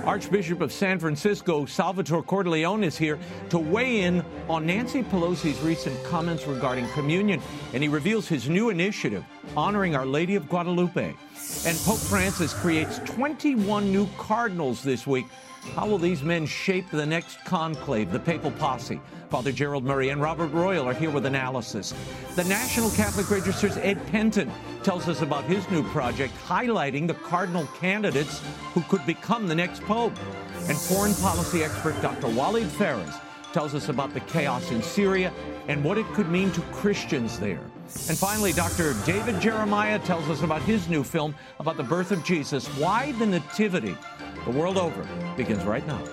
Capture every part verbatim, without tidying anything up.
Archbishop of San Francisco, Salvatore Cordileone, is here to weigh in on Nancy Pelosi's recent comments regarding communion, and he reveals his new initiative honoring Our Lady of Guadalupe. And Pope Francis creates twenty-one new cardinals this week. How will these men shape the next conclave, the papal posse? Father Gerald Murray and Robert Royal are here with analysis. The National Catholic Register's Ed Penton tells us about his new project highlighting the cardinal candidates who could become the next pope. And foreign policy expert Doctor Walid Phares tells us about the chaos in Syria and what it could mean to Christians there. And finally, Doctor David Jeremiah tells us about his new film about the birth of Jesus, Why the Nativity? The World Over begins right now.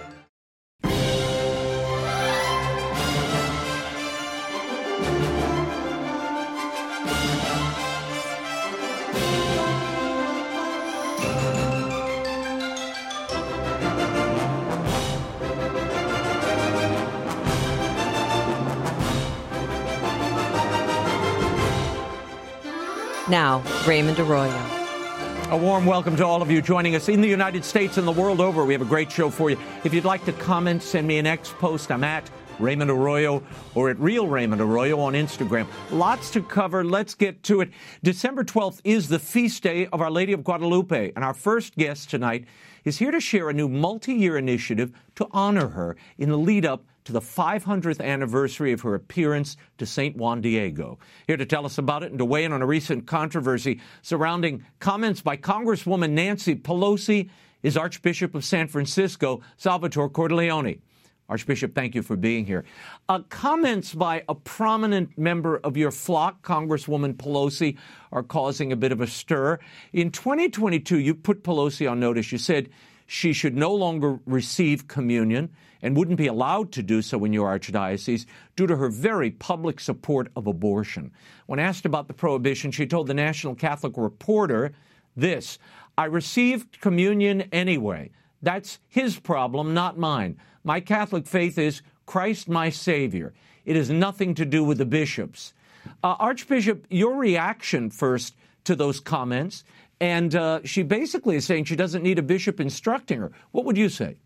Now, Raymond Arroyo. A warm welcome to all of you joining us in the United States and the world over. We have a great show for you. If you'd like to comment, send me an X post. I'm at Raymond Arroyo or at Real Raymond Arroyo on Instagram. Lots to cover. Let's get to it. December twelfth is the feast day of Our Lady of Guadalupe, and our first guest tonight is here to share a new multi-year initiative to honor her in the lead-up to the five hundredth anniversary of her appearance to Saint Juan Diego. Here to tell us about it and to weigh in on a recent controversy surrounding comments by Congresswoman Nancy Pelosi is Archbishop of San Francisco, Salvatore Cordileone. Archbishop, thank you for being here. Uh, comments by a prominent member of your flock, Congresswoman Pelosi, are causing a bit of a stir. In twenty twenty-two, you put Pelosi on notice. You said she should no longer receive communion and wouldn't be allowed to do so in your archdiocese due to her very public support of abortion. When asked about the prohibition, she told the National Catholic Reporter this: I received communion anyway. That's his problem, not mine. My Catholic faith is Christ my Savior. It has nothing to do with the bishops. Uh, Archbishop, your reaction first to those comments, and uh, she basically is saying she doesn't need a bishop instructing her. What would you say?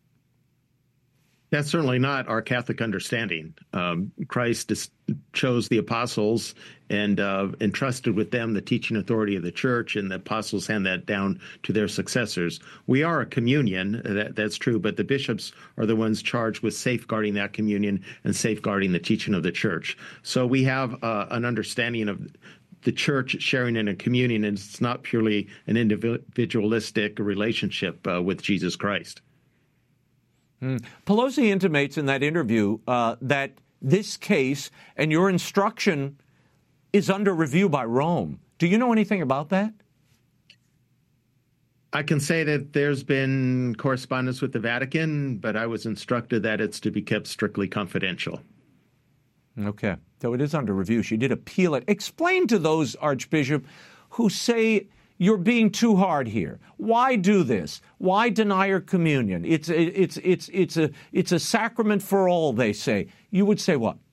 That's certainly not our Catholic understanding. Um, Christ is, chose the apostles and uh, entrusted with them the teaching authority of the church, and the apostles hand that down to their successors. We are a communion, that, that's true, but the bishops are the ones charged with safeguarding that communion and safeguarding the teaching of the church. So we have uh, an understanding of the church sharing in a communion, and it's not purely an individualistic relationship uh, with Jesus Christ. Mm. Pelosi intimates in that interview uh, that this case and your instruction is under review by Rome. Do you know anything about that? I can say that there's been correspondence with the Vatican, but I was instructed that it's to be kept strictly confidential. Okay. So it is under review. She did appeal it. Explain to those, Archbishop, who say you're being too hard here. Why do this? Why deny her communion? It's a, it's it's it's a it's a sacrament for all, they say. You would say what?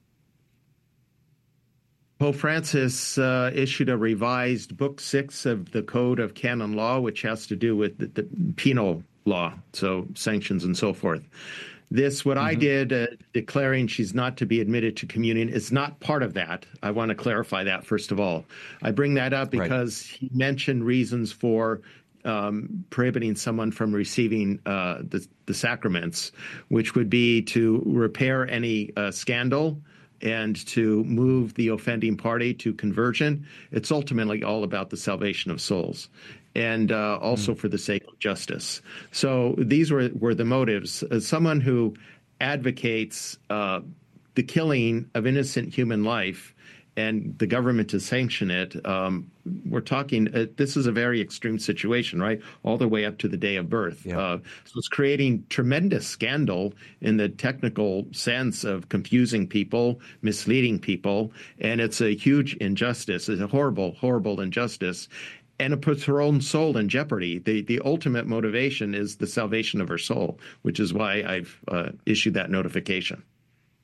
Pope Francis uh, issued a revised Book Six of the Code of Canon Law, which has to do with the, the penal law, so sanctions and so forth. This, what mm-hmm. I did, uh, declaring she's not to be admitted to communion, is not part of that. I want to clarify that, first of all. I bring that up because right. he mentioned reasons for um, prohibiting someone from receiving uh, the, the sacraments, which would be to repair any uh, scandal and to move the offending party to conversion. It's ultimately all about the salvation of souls, and uh, also mm. for the sake of justice. So these were, were the motives. As someone who advocates uh, the killing of innocent human life and the government to sanction it, um, we're talking, uh, this is a very extreme situation, right? All the way up to the day of birth. Yeah. Uh, so it's creating tremendous scandal in the technical sense of confusing people, misleading people, and it's a huge injustice. It's a horrible, horrible injustice. And it puts her own soul in jeopardy. The the ultimate motivation is the salvation of her soul, which is why I've uh, issued that notification.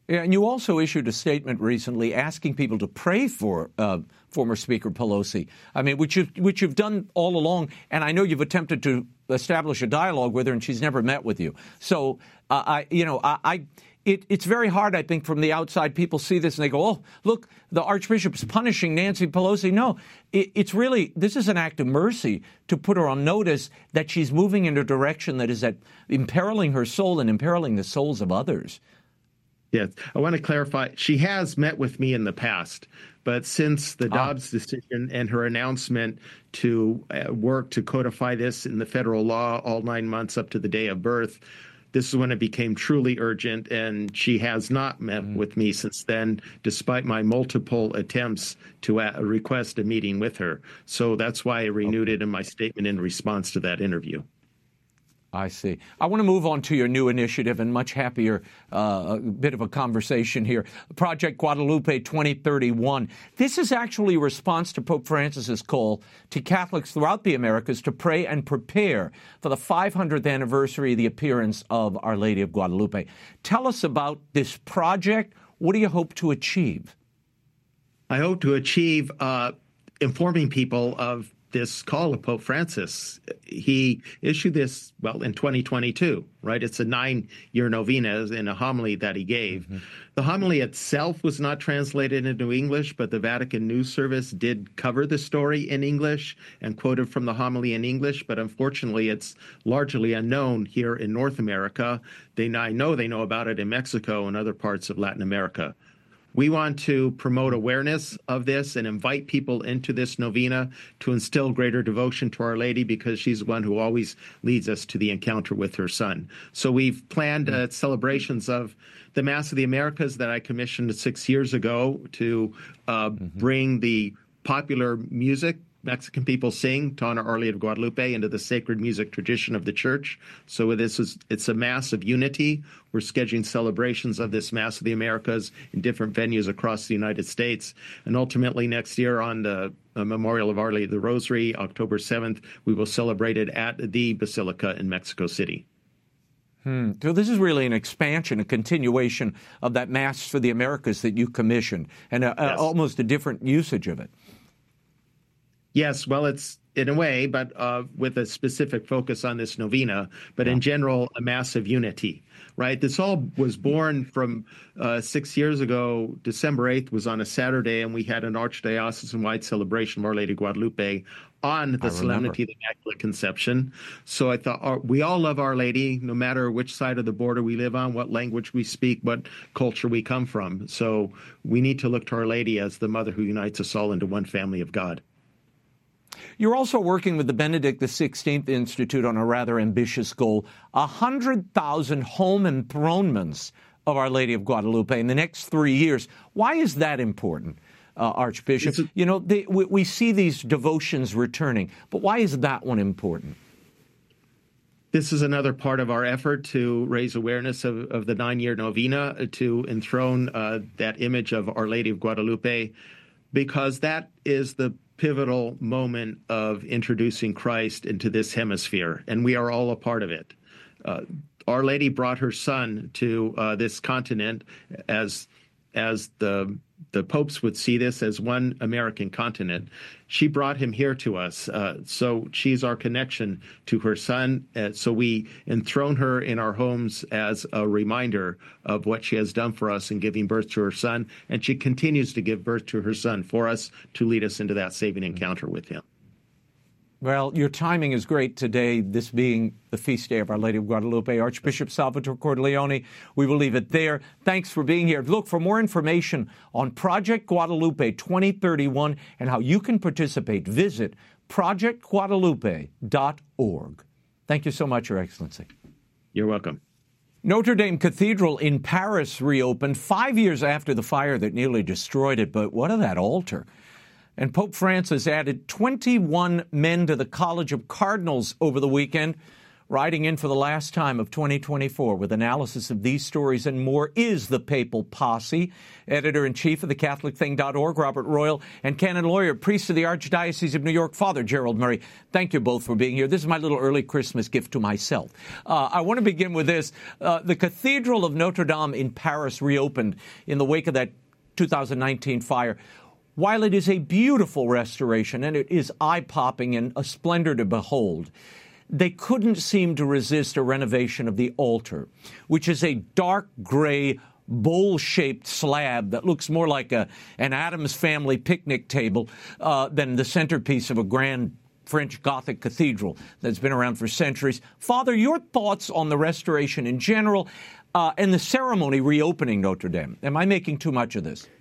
Yeah, and you also issued a statement recently asking people to pray for uh, former Speaker Pelosi. I mean, which you've, which you've done all along, and I know you've attempted to establish a dialogue with her, and she's never met with you. So, uh, I, you know, I, I it, it's very hard, I think, from the outside. People see this and they go, "Oh, look, the Archbishop's punishing Nancy Pelosi." No, it, it's really this is an act of mercy to put her on notice that she's moving in a direction that is at imperiling her soul and imperiling the souls of others. Yes, I want to clarify. She has met with me in the past, but since the Dobbs ah. decision and her announcement to uh, work to codify this in the federal law all nine months up to the day of birth, this is when it became truly urgent, and she has not met mm. with me since then, despite my multiple attempts to uh, request a meeting with her. So that's why I renewed okay. it in my statement in response to that interview. I see. I want to move on to your new initiative and much happier uh, a bit of a conversation here. Project Guadalupe twenty thirty-one. This is actually a response to Pope Francis's call to Catholics throughout the Americas to pray and prepare for the five hundredth anniversary of the appearance of Our Lady of Guadalupe. Tell us about this project. What do you hope to achieve? I hope to achieve uh, informing people of this call of Pope Francis. He issued this, well, in twenty twenty-two, right? It's a nine-year novena in a homily that he gave. Mm-hmm. The homily itself was not translated into English, but the Vatican News Service did cover the story in English and quoted from the homily in English, but unfortunately it's largely unknown here in North America. They, I know they know about it in Mexico and other parts of Latin America. We want to promote awareness of this and invite people into this novena to instill greater devotion to Our Lady, because she's the one who always leads us to the encounter with her Son. So we've planned uh, celebrations of the Mass of the Americas that I commissioned six years ago to uh, mm-hmm. bring the popular music Mexican people sing to honor Our Lady of Guadalupe into the sacred music tradition of the Church. So this is it's a Mass of unity. We're scheduling celebrations of this Mass of the Americas in different venues across the United States. And ultimately next year on the uh, Memorial of Our Lady of the Rosary, October seventh, we will celebrate it at the Basilica in Mexico City. Hmm. So this is really an expansion, a continuation of that Mass for the Americas that you commissioned, and a, yes. a, almost a different usage of it. Yes, well, it's in a way, but uh, with a specific focus on this novena, but yeah. in general, a Mass of unity, right? This all was born from uh, six years ago. December eighth was on a Saturday, and we had an archdiocesan-wide celebration of Our Lady of Guadalupe on the Solemnity of the Immaculate Conception. So I thought, our, we all love Our Lady, no matter which side of the border we live on, what language we speak, what culture we come from. So we need to look to Our Lady as the mother who unites us all into one family of God. You're also working with the Benedict the sixteenth Institute on a rather ambitious goal, one hundred thousand home enthronements of Our Lady of Guadalupe in the next three years. Why is that important, uh, Archbishop? A, you know, they, we, we see these devotions returning, but why is that one important? This is another part of our effort to raise awareness of, of the nine-year novena, to enthrone uh, that image of Our Lady of Guadalupe, because that is the pivotal moment of introducing Christ into this hemisphere, and we are all a part of it. Uh, Our Lady brought her Son to uh, this continent as as the the popes would see this as one American continent. She brought him here to us. Uh, so she's our connection to her Son. Uh, so we enthrone her in our homes as a reminder of what she has done for us in giving birth to her Son. And she continues to give birth to her Son for us to lead us into that saving encounter with him. Well, your timing is great today, this being the feast day of Our Lady of Guadalupe. Archbishop Salvatore Cordileone, we will leave it there. Thanks for being here. Look, for more information on Project Guadalupe twenty thirty-one and how you can participate, visit project guadalupe dot org. Thank you so much, Your Excellency. You're welcome. Notre Dame Cathedral in Paris reopened five years after the fire that nearly destroyed it. But what of that altar? And Pope Francis added twenty-one men to the College of Cardinals over the weekend. Riding in for the last time of twenty twenty-four with analysis of these stories and more is the Papal Posse. Editor-in-Chief of the Catholic Thing dot org, Robert Royal, and canon lawyer, priest of the Archdiocese of New York, Father Gerald Murray. Thank you both for being here. This is my little early Christmas gift to myself. Uh, I want to begin with this. Uh, the Cathedral of Notre Dame in Paris reopened in the wake of that two thousand nineteen fire. While it is a beautiful restoration and it is eye-popping and a splendor to behold, they couldn't seem to resist a renovation of the altar, which is a dark gray, bowl-shaped slab that looks more like a, an Addams Family picnic table uh, than the centerpiece of a grand French Gothic cathedral that's been around for centuries. Father, your thoughts on the restoration in general uh, and the ceremony reopening Notre Dame? Am I making too much of this?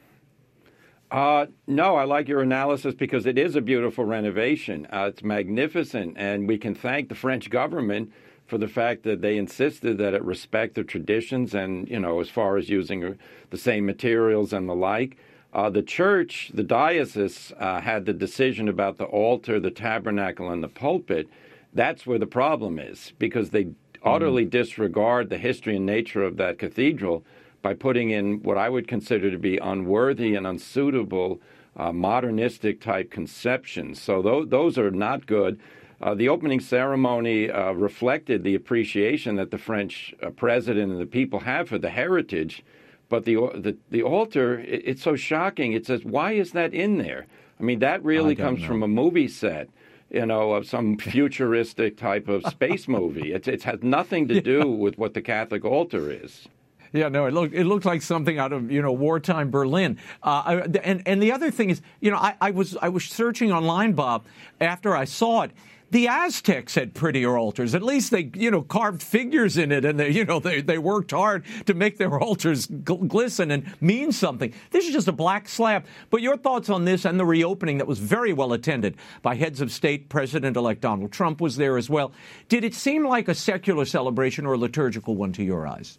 Uh, no, I like your analysis because it is a beautiful renovation. Uh, it's magnificent, and we can thank the French government for the fact that they insisted that it respect the traditions and, you know, as far as using the same materials and the like. Uh, the church, the diocese, uh, had the decision about the altar, the tabernacle, and the pulpit. That's where the problem is, because they utterly mm. disregard the history and nature of that cathedral by putting in what I would consider to be unworthy and unsuitable uh, modernistic type conceptions. So th- those are not good. Uh, the opening ceremony uh, reflected the appreciation that the French uh, president and the people have for the heritage, but the the, the altar, it, it's so shocking. It says, why is that in there? I mean, that really comes know. from a movie set, you know, of some futuristic type of space movie. It, it has nothing to do yeah. with what the Catholic altar is. Yeah, no, it looked it looked like something out of, you know, wartime Berlin. Uh, and and the other thing is, you know, I, I was I was searching online, Bob, after I saw it. The Aztecs had prettier altars. At least they, you know, carved figures in it, and they, you know, they they worked hard to make their altars gl- glisten and mean something. This is just a black slab. But your thoughts on this and the reopening that was very well attended by heads of state. President-elect Donald Trump was there as well. Did it seem like a secular celebration or a liturgical one to your eyes?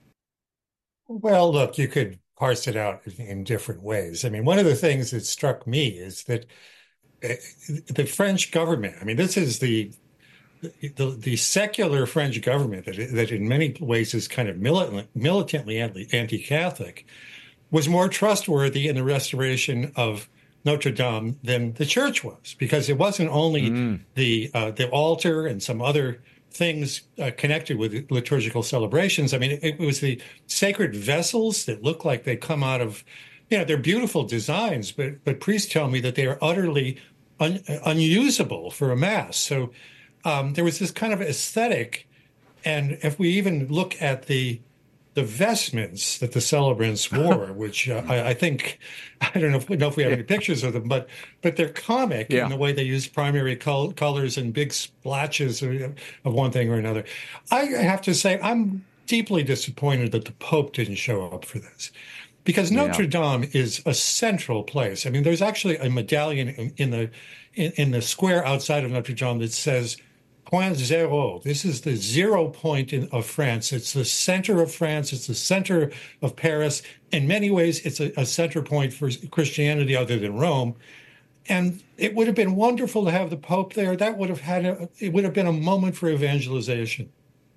Well, look, you could parse it out in different ways. I mean, one of the things that struck me is that the French government, I mean, this is the the, the secular French government that, that in many ways is kind of militant, militantly anti-Catholic, was more trustworthy in the restoration of Notre Dame than the church was, because it wasn't only mm. the uh, the altar and some other things uh, connected with liturgical celebrations. I mean, it, it was the sacred vessels that look like they come out of, you know, they're beautiful designs, but but priests tell me that they are utterly un, unusable for a mass. So um, there was this kind of aesthetic, and if we even look at the the vestments that the celebrants wore, which uh, I, I think, I don't know if, know if we have any pictures of them, but but they're comic yeah. in the way they use primary col- colors and big splashes of, of one thing or another. I have to say, I'm deeply disappointed that the Pope didn't show up for this, because Notre yeah. Dame is a central place. I mean, there's actually a medallion in, in the in, in the square outside of Notre Dame that says Point zero. This is the zero point in, of France. It's the center of France. It's the center of Paris. In many ways, it's a, a center point for Christianity other than Rome. And it would have been wonderful to have the Pope there. That would have had a, it would have been a moment for evangelization.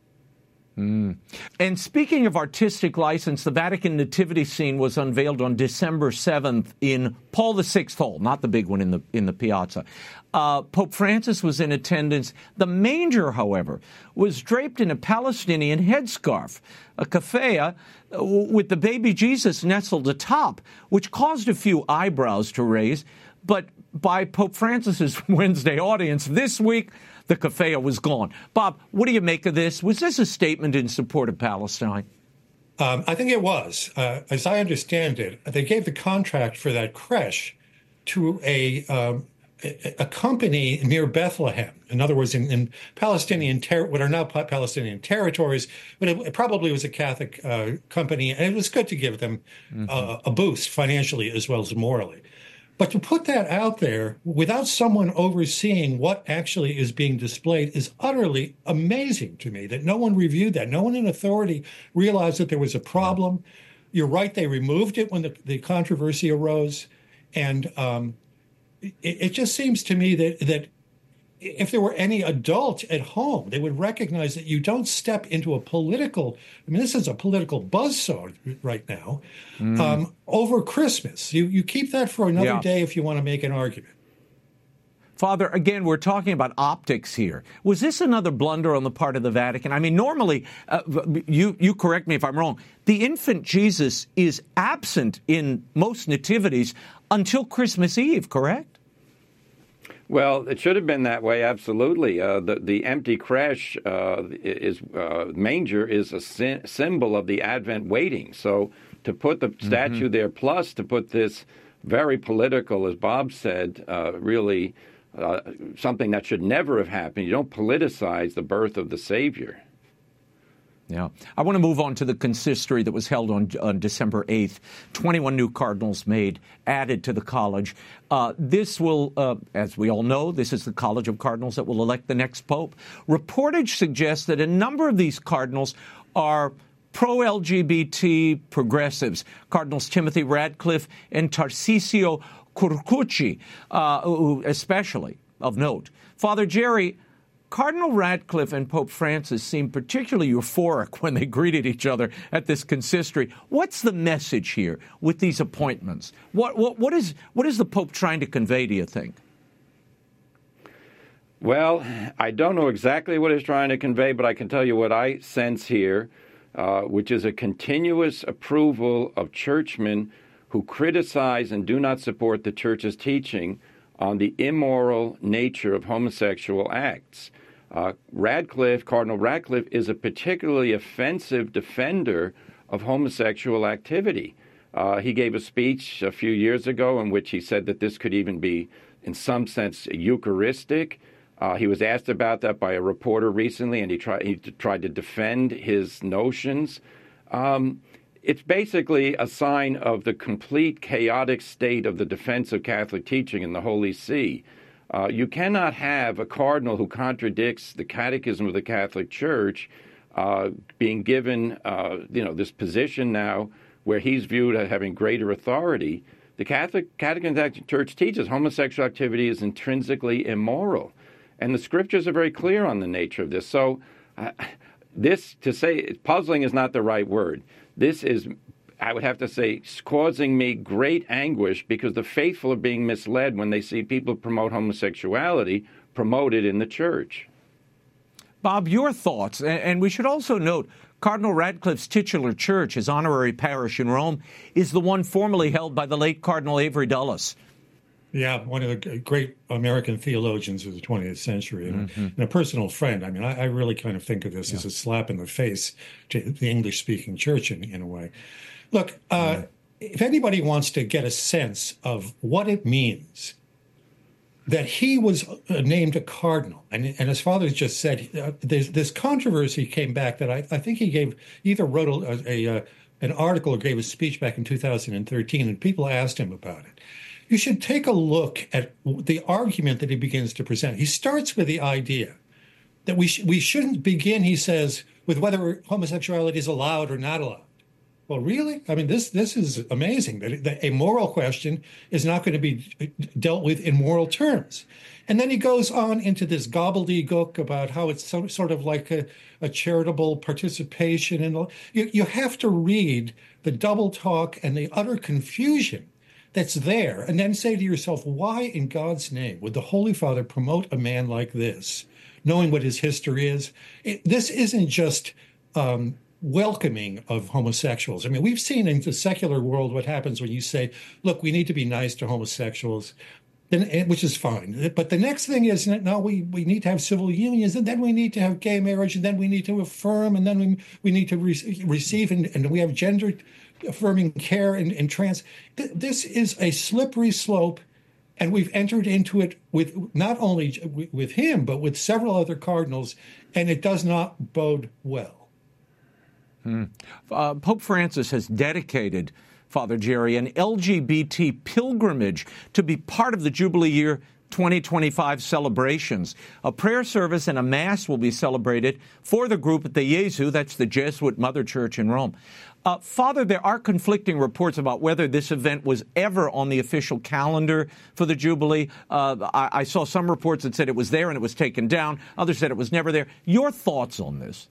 Mm. And speaking of artistic license, the Vatican nativity scene was unveiled on December seventh in Paul the Sixth Hall, not the big one in the in the piazza. Uh, Pope Francis was in attendance. The manger, however, was draped in a Palestinian headscarf, a keffiyeh uh, with the baby Jesus nestled atop, which caused a few eyebrows to raise. But by Pope Francis's Wednesday audience this week, the keffiyeh was gone. Bob, what do you make of this? Was this a statement in support of Palestine? Um, I think it was. Uh, as I understand it, they gave the contract for that creche to a um, a, a company near Bethlehem. In other words, in, in Palestinian ter- what are now Palestinian territories, but it, it probably was a Catholic uh, company, and it was good to give them mm-hmm. uh, a boost financially as well as morally. But to put that out there without someone overseeing what actually is being displayed is utterly amazing to me, that no one reviewed that. No one in authority realized that there was a problem. You're right, they removed it when the, the controversy arose. And um, it, it just seems to me that, that if there were any adult at home, they would recognize that you don't step into a political, I mean, this is a political buzzsaw right now, mm. um, over Christmas. You, you keep that for another yeah. day if you want to make an argument. Father, again, we're talking about optics here. Was this another blunder on the part of the Vatican? I mean, normally, uh, you, you correct me if I'm wrong, the infant Jesus is absent in most nativities until Christmas Eve, correct? Well, it should have been that way, absolutely. Uh, the, the empty creche uh, is uh, manger is a sy- symbol of the Advent waiting. So to put the statue mm-hmm. there, plus to put this very political, as Bob said, uh, really... Uh, something that should never have happened. You don't politicize the birth of the Savior. Yeah. I want to move on to the consistory that was held on, on December eighth. twenty-one new cardinals made, added to the college. Uh, this will, uh, as we all know, this is the College of Cardinals that will elect the next pope. Reportage suggests that a number of these cardinals are pro-L G B T progressives. Cardinals Timothy Radcliffe and Tarcisio Curcucci, uh, especially of note. Father Jerry, Cardinal Radcliffe and Pope Francis seemed particularly euphoric when they greeted each other at this consistory. What's the message here with these appointments? What, what, what is, what is the Pope trying to convey, do you think? Well, I don't know exactly what he's trying to convey, but I can tell you what I sense here, uh, which is a continuous approval of churchmen who criticize and do not support the Church's teaching on the immoral nature of homosexual acts. Uh, Radcliffe, Cardinal Radcliffe, is a particularly offensive defender of homosexual activity. Uh, he gave a speech a few years ago in which he said that this could even be, in some sense, Eucharistic. Uh, he was asked about that by a reporter recently, and he, try, he tried to defend his notions. Um, It's basically a sign of the complete chaotic state of the defense of Catholic teaching in the Holy See. Uh, you cannot have a cardinal who contradicts the catechism of the Catholic Church uh, being given, uh, you know, this position now where he's viewed as having greater authority. The Catholic Catechism of the Catholic Church teaches homosexual activity is intrinsically immoral, and the Scriptures are very clear on the nature of this. So, uh, this to say puzzling is not the right word. This is, I would have to say, causing me great anguish because the faithful are being misled when they see people promote homosexuality promoted in the church. Bob, your thoughts, and we should also note, Cardinal Radcliffe's titular church, his honorary parish in Rome, is the one formerly held by the late Cardinal Avery Dulles. Yeah, one of the great American theologians of the twentieth century and, mm-hmm. and a personal friend. I mean, I, I really kind of think of this yeah. as a slap in the face to the English-speaking church in, in a way. Look, uh, yeah. if anybody wants to get a sense of what it means that he was named a cardinal, and, and as Father just said, uh, there's this controversy came back that I, I think he gave, either wrote a, a, a an article or gave a speech back in two thousand thirteen, and people asked him about it. You should take a look at the argument that he begins to present. He starts with the idea that we sh- we shouldn't begin, he says, with whether homosexuality is allowed or not allowed. Well, really? I mean, this this is amazing, that, that a moral question is not going to be dealt with in moral terms. And then he goes on into this gobbledygook about how it's so, sort of like a, a charitable participation. And you, you have to read the double talk and the utter confusion that's there, and then say to yourself, why in God's name would the Holy Father promote a man like this, knowing what his history is? It, this isn't just um, welcoming of homosexuals. I mean, we've seen in the secular world what happens when you say, look, we need to be nice to homosexuals, then, which is fine. But the next thing is, no, we, we need to have civil unions, and then we need to have gay marriage, and then we need to affirm, and then we, we need to re- receive, and, and we have gender affirming care and, and trans. Th- this is a slippery slope, and we've entered into it with not only w- with him, but with several other cardinals, and it does not bode well. Hmm. Uh, Pope Francis has dedicated, Father Jerry, an L G B T pilgrimage to be part of the Jubilee year twenty twenty-five celebrations. A prayer service and a mass will be celebrated for the group at the Gesù, that's the Jesuit Mother Church in Rome. Uh, Father, there are conflicting reports about whether this event was ever on the official calendar for the Jubilee. Uh, I, I saw some reports that said it was there and it was taken down. Others said it was never there. Your thoughts on this?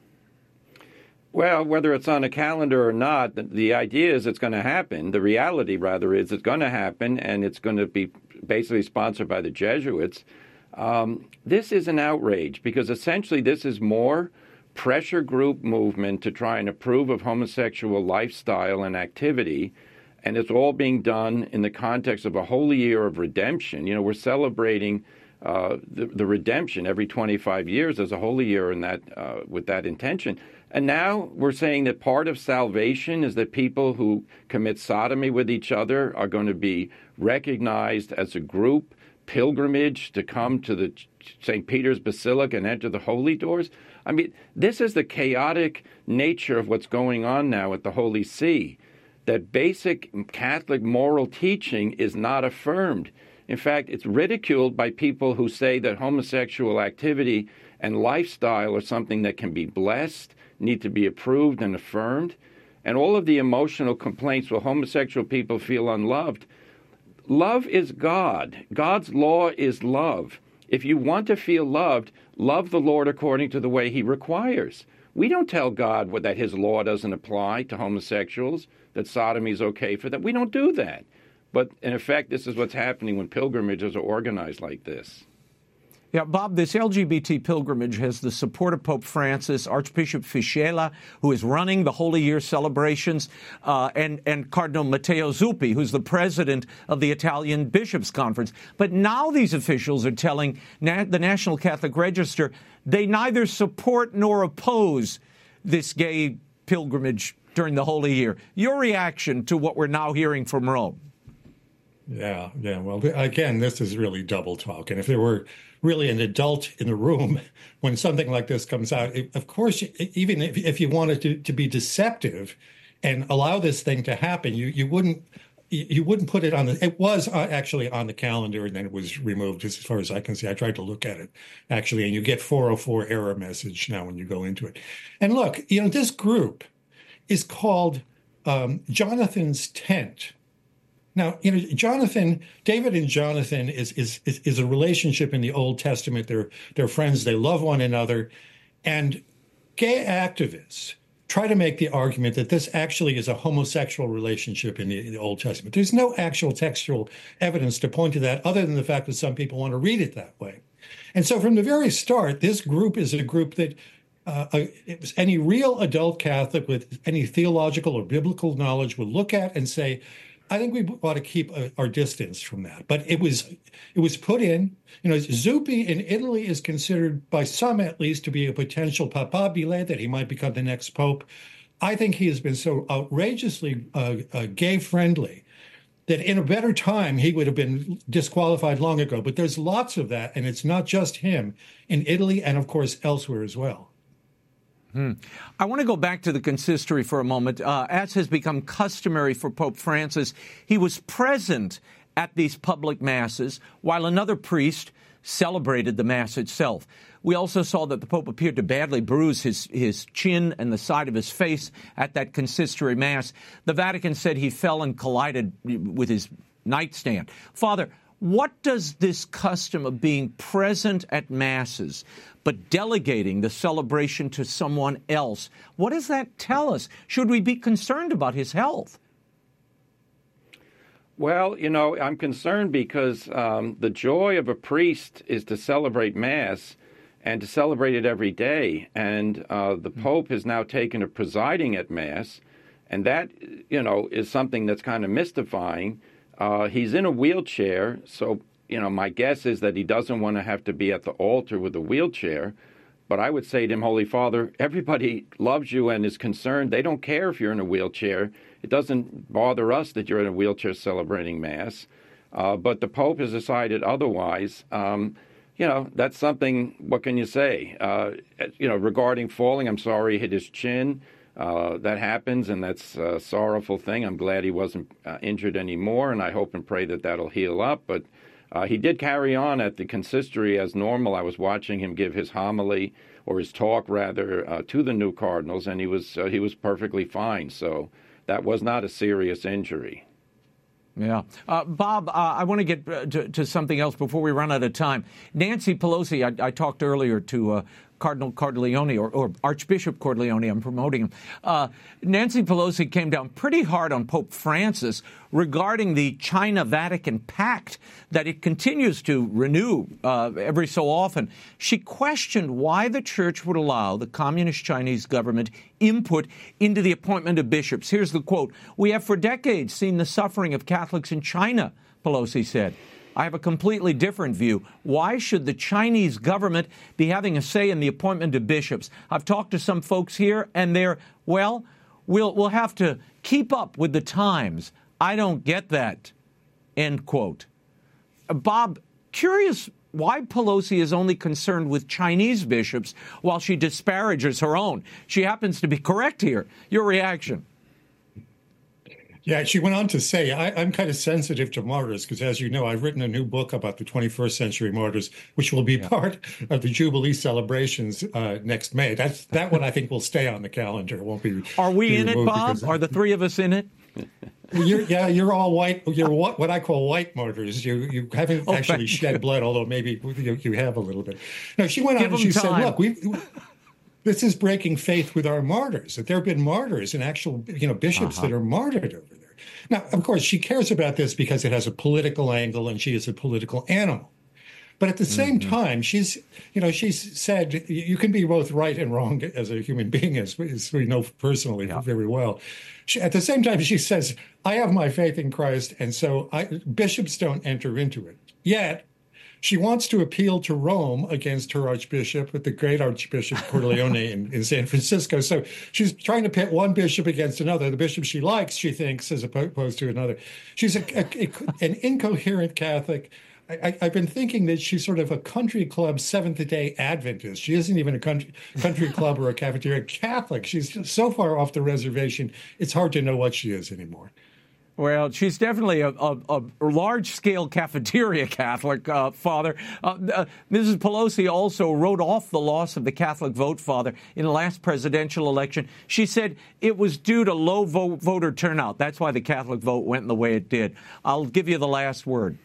Well, whether it's on a calendar or not, the, the idea is it's going to happen. The reality, rather, is it's going to happen, and it's going to be basically sponsored by the Jesuits. Um, this is an outrage because essentially this is more pressure group movement to try and approve of homosexual lifestyle and activity, and it's all being done in the context of a holy year of redemption. You know, we're celebrating uh, the, the redemption every twenty-five years as a holy year in that uh, with that intention. And now we're saying that part of salvation is that people who commit sodomy with each other are going to be recognized as a group, pilgrimage to come to the Saint Peter's Basilica and enter the holy doors. I mean, this is the chaotic nature of what's going on now at the Holy See, that basic Catholic moral teaching is not affirmed. In fact, it's ridiculed by people who say that homosexual activity and lifestyle are something that can be blessed, need to be approved and affirmed. And all of the emotional complaints, well, homosexual people feel unloved. Love is God. God's law is love. If you want to feel loved, love the Lord according to the way he requires. We don't tell God that his law doesn't apply to homosexuals, that sodomy is okay for them. We don't do that. But in effect, this is what's happening when pilgrimages are organized like this. Yeah, Bob, this L G B T pilgrimage has the support of Pope Francis, Archbishop Fiscella, who is running the Holy Year celebrations, uh, and, and Cardinal Matteo Zuppi, who's the president of the Italian Bishops' Conference. But now these officials are telling na- the National Catholic Register they neither support nor oppose this gay pilgrimage during the Holy Year. Your reaction to what we're now hearing from Rome? Yeah, yeah. Well, again, this is really double talk. And if there were really an adult in the room when something like this comes out, it, of course, even if, if you wanted to, to be deceptive and allow this thing to happen, you, you wouldn't you wouldn't put it on the. It was actually on the calendar, and then it was removed. As far as I can see, I tried to look at it actually, and you get four oh four error message now when you go into it. And look, you know, this group is called um, Jonathan's Tent. Now, you know, Jonathan, David and Jonathan is, is is is a relationship in the Old Testament. They're they're friends. They love one another, and gay activists try to make the argument that this actually is a homosexual relationship in the, in the Old Testament. There's no actual textual evidence to point to that, other than the fact that some people want to read it that way. And so, from the very start, this group is a group that uh, it was any real adult Catholic with any theological or biblical knowledge would look at and say, I think we ought to keep a, our distance from that. But it was it was put in. You know, Zuppi in Italy is considered by some at least to be a potential papabile, that he might become the next pope. I think he has been so outrageously uh, uh, gay-friendly that in a better time he would have been disqualified long ago. But there's lots of that, and it's not just him in Italy and, of course, elsewhere as well. Hmm. I want to go back to the consistory for a moment. Uh, as has become customary for Pope Francis, he was present at these public masses while another priest celebrated the Mass itself. We also saw that the Pope appeared to badly bruise his, his chin and the side of his face at that consistory Mass. The Vatican said he fell and collided with his nightstand. Father, what does this custom of being present at Masses but delegating the celebration to someone else, what does that tell us? Should we be concerned about his health? Well, you know, I'm concerned because um, the joy of a priest is to celebrate Mass and to celebrate it every day. And uh, the Pope has now taken to presiding at Mass, and that, you know, is something that's kind of mystifying. Uh, he's in a wheelchair, so, you know, my guess is that he doesn't want to have to be at the altar with a wheelchair. But I would say to him, Holy Father, everybody loves you and is concerned. They don't care if you're in a wheelchair. It doesn't bother us that you're in a wheelchair celebrating Mass. Uh, but the Pope has decided otherwise. Um, you know, that's something, what can you say? Uh, you know, regarding falling, I'm sorry he hit his chin. Uh, that happens, and that's a sorrowful thing. I'm glad he wasn't uh, injured anymore, and I hope and pray that that'll heal up. But Uh, he did carry on at the consistory as normal. I was watching him give his homily, or his talk rather, uh, to the new cardinals, and he was uh, he was perfectly fine. So that was not a serious injury. Yeah. Uh, Bob, uh, I want to get uh, to, to something else before we run out of time. Nancy Pelosi, I, I talked earlier to uh, Cardinal Cordileone, or, or Archbishop Cordileone, I'm promoting him. Uh, Nancy Pelosi came down pretty hard on Pope Francis regarding the China-Vatican pact that it continues to renew uh, every so often. She questioned why the church would allow the communist Chinese government input into the appointment of bishops. Here's the quote. "We have for decades seen the suffering of Catholics in China," Pelosi said. "I have a completely different view. Why should the Chinese government be having a say in the appointment of bishops? I've talked to some folks here, and they're, well, we'll we'll have to keep up with the times. I don't get that," end quote. Uh, Bob, curious why Pelosi is only concerned with Chinese bishops while she disparages her own. She happens to be correct here. Your reaction? Yeah, she went on to say, I, I'm kind of sensitive to martyrs because, as you know, I've written a new book about the twenty-first century martyrs, which will be yeah. part of the Jubilee celebrations uh, next May. That's that one I think will stay on the calendar. It won't be. Are we be in it, Bob? Are the three of us in it? You're, yeah, you're all white. You're what, what I call white martyrs. You you haven't oh, actually shed you. blood, although maybe you, you have a little bit. No, she went Give on and she time. said, "Look, we." This is breaking faith with our martyrs. That there have been martyrs and actual, you know, bishops uh-huh. that are martyred over there. Now, of course, she cares about this because it has a political angle and she is a political animal. But at the same mm-hmm. time, she's, you know, she's said you can be both right and wrong as a human being, as, as we know personally yeah. very well. She, at the same time, she says, I have my faith in Christ, and so I, bishops don't enter into it. Yet, she wants to appeal to Rome against her archbishop, the great Archbishop Cordileone in, in San Francisco. So she's trying to pit one bishop against another. The bishop she likes, she thinks, as opposed to another. She's a, a, a, an incoherent Catholic. I, I've been thinking that she's sort of a country club Seventh-day Adventist. She isn't even a country, country club or a cafeteria Catholic. She's so far off the reservation, it's hard to know what she is anymore. Well, she's definitely a, a, a large-scale cafeteria Catholic, uh, Father. Uh, uh, Missus Pelosi also wrote off the loss of the Catholic vote, Father, in the last presidential election. She said it was due to low vote, voter turnout. That's why the Catholic vote went the way it did. I'll give you the last word.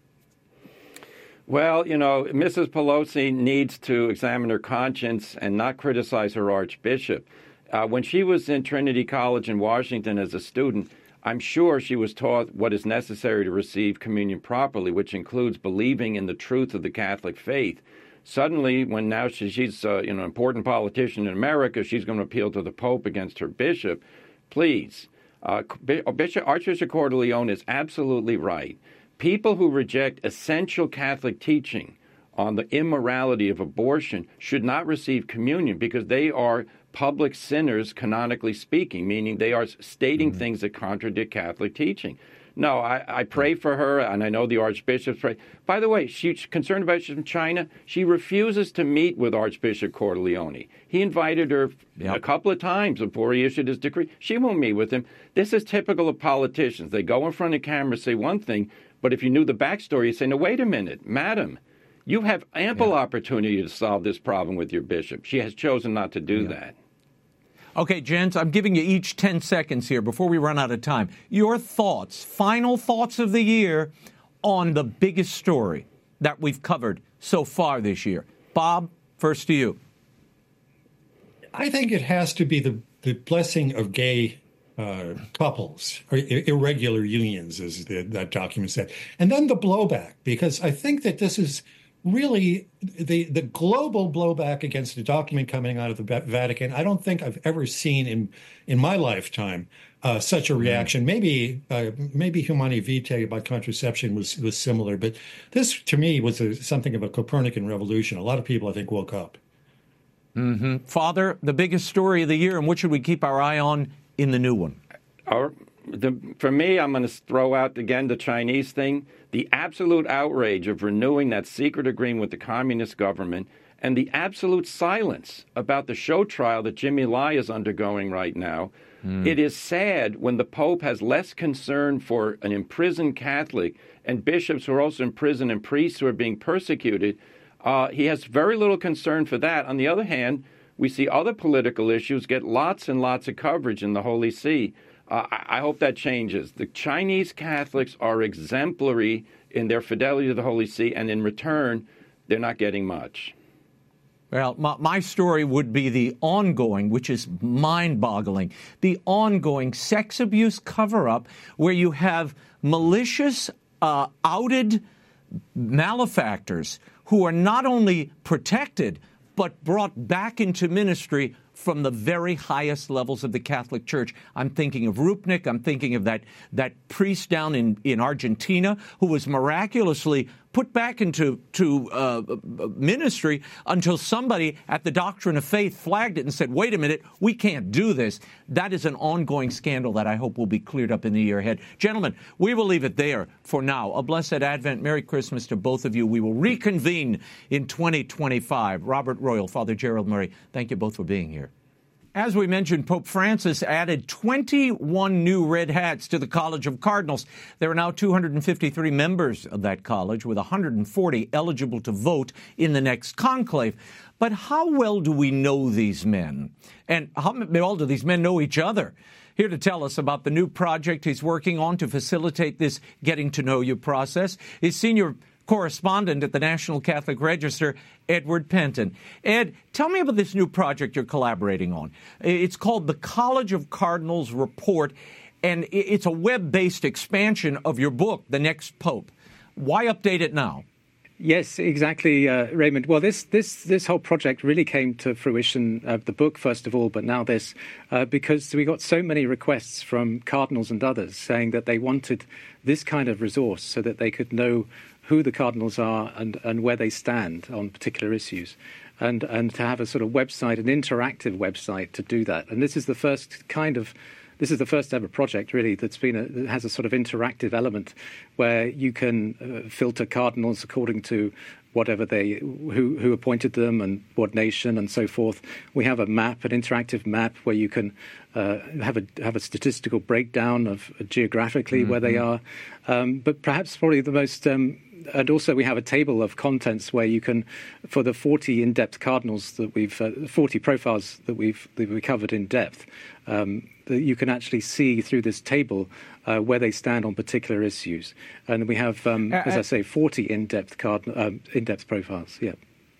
Well, you know, Missus Pelosi needs to examine her conscience and not criticize her archbishop. Uh, when she was in Trinity College in Washington as a student, I'm sure she was taught what is necessary to receive communion properly, which includes believing in the truth of the Catholic faith. Suddenly, when now she, she's uh, you know, an important politician in America, she's going to appeal to the Pope against her bishop. Please, uh, Bishop, Archbishop Cordileone is absolutely right. People who reject essential Catholic teaching on the immorality of abortion should not receive communion because they are public sinners, canonically speaking, meaning they are stating mm-hmm. things that contradict Catholic teaching. No, I, I pray for her, and I know the archbishops pray. By the way, she's concerned about she's from China. She refuses to meet with Archbishop Cordileone. He invited her yep. a couple of times before he issued his decree. She won't meet with him. This is typical of politicians. They go in front of camera, say one thing, but if you knew the backstory, you say, no, wait a minute, madam. You have ample yeah. opportunity to solve this problem with your bishop. She has chosen not to do yeah. that. Okay, gents, I'm giving you each ten seconds here before we run out of time. Your thoughts, final thoughts of the year on the biggest story that we've covered so far this year. Bob, first to you. I think it has to be the, the blessing of gay uh, couples, or irregular unions, as the, that document said. And then the blowback, because I think that this is really the the global blowback against the document coming out of the Vatican. I don't think I've ever seen in in my lifetime uh, such a reaction. Mm-hmm. Maybe uh, maybe Humanae Vitae about contraception was was similar, but this to me was a, something of a Copernican revolution. A lot of people, I think, woke up. Mm-hmm. Father, the biggest story of the year, and what should we keep our eye on in the new one? Our, the, for me, I'm going to throw out again the Chinese thing. The absolute outrage of renewing that secret agreement with the communist government And the absolute silence about the show trial that Jimmy Lai is undergoing right now, mm. it is sad when the Pope has less concern for an imprisoned Catholic and bishops who are also in prison and priests who are being persecuted. Uh, he has very little concern for that. On the other hand, we see other political issues get lots and lots of coverage in the Holy See. Uh, I hope that changes. The Chinese Catholics are exemplary in their fidelity to the Holy See, and in return, they're not getting much. Well, my, my story would be the ongoing, which is mind-boggling, the ongoing sex abuse cover-up where you have malicious, uh, outed malefactors who are not only protected, but brought back into ministry from the very highest levels of the Catholic Church. I'm thinking of Rupnik. I'm thinking of that, that priest down in, in Argentina who was miraculously put back into to uh, ministry until somebody at the Doctrine of Faith flagged it and said, wait a minute, we can't do this. That is an ongoing scandal that I hope will be cleared up in the year ahead. Gentlemen, we will leave it there for now. A blessed Advent. Merry Christmas to both of you. We will reconvene in twenty twenty-five. Robert Royal, Father Gerald Murray, thank you both for being here. As we mentioned, Pope Francis added twenty-one new red hats to the College of Cardinals. There are now two hundred fifty-three members of that college, with one hundred forty eligible to vote in the next conclave. But how well do we know these men? And how well do these men know each other? Here to tell us about the new project he's working on to facilitate this getting-to-know-you process is Senior Correspondent at the National Catholic Register, Edward Penton. Ed, tell me about this new project you're collaborating on. It's called the College of Cardinals Report, and it's a web-based expansion of your book, The Next Pope. Why update it now? Yes, exactly, uh, Raymond. Well, this this this whole project really came to fruition of the book, first of all, but now this, uh, because we got so many requests from cardinals and others saying that they wanted this kind of resource so that they could know who the cardinals are and, and where they stand on particular issues, and, and to have a sort of website, an interactive website to do that. And this is the first kind of, this is the first ever project really that's been, a, that has a sort of interactive element where you can uh, filter cardinals according to whatever they, who, who appointed them and what nation and so forth. We have a map, an interactive map where you can uh, have a have a statistical breakdown of uh, geographically mm-hmm. where they are. Um, but perhaps probably the most, um, and also we have a table of contents where you can, for the forty in-depth cardinals that we've, uh, forty profiles that we've that we covered in depth, um, that you can actually see through this table uh, where they stand on particular issues. And we have, um, uh, as I say, forty in-depth card, um, in-depth profiles. Yeah.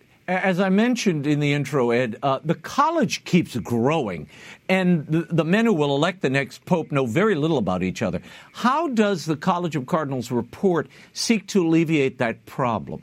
As I mentioned in the intro, Ed, uh, the college keeps growing, and the, the men who will elect the next pope know very little about each other. How does the College of Cardinals report seek to alleviate that problem?